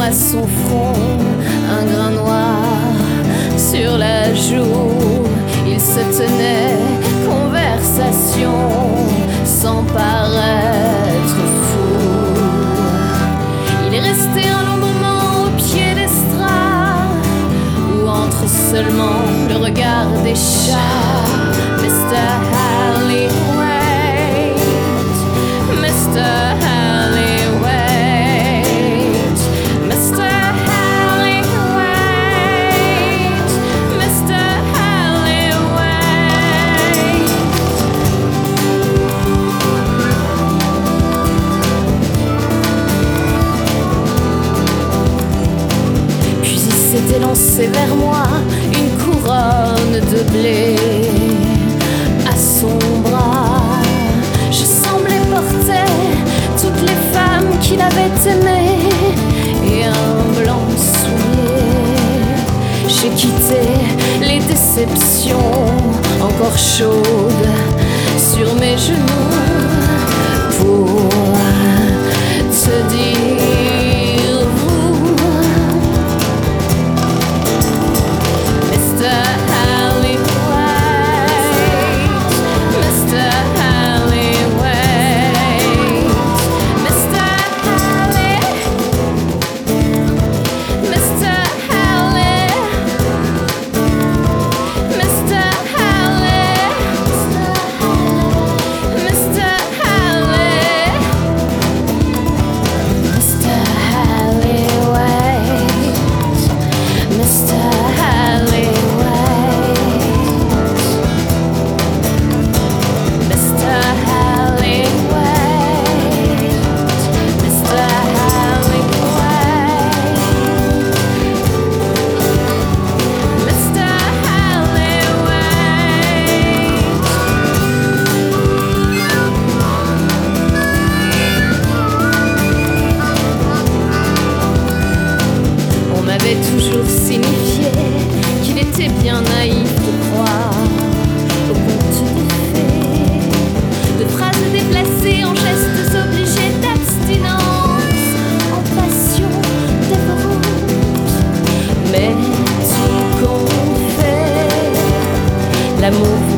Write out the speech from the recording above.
à son front, un grain noir sur la joue. Il se tenait conversation sans paraître fou. Il est resté un long moment au pied d'estrade, où entre seulement le regard des chats. Mr. Halliway, Mr. Halliway, Mr. Halliway, Mr. Halliway. Puis il s'était lancé vers moi, une couronne de blé à son bras. Je semblais porter toutes les femmes qu'il avait aimées et un blanc soulier. J'ai quitté les déceptions encore chaudes sur mes genoux pour te dire vous, Mr. Halliway, Mr. Halliway, Mr. Halliway, Mr. Halliway, Mr. Halliway, Mr. Halliway, Mr. Halliway, Mr. Halliway, Mr. Halliway, Mr. Halliway, Mr. Halliway. On m'avait toujours signifié qu'il était bien naïf de croire au conte des fées, de phrases déplacées en gestes obligés d'abstinence, en passion dévorante. Mais tout compte fait, l'amour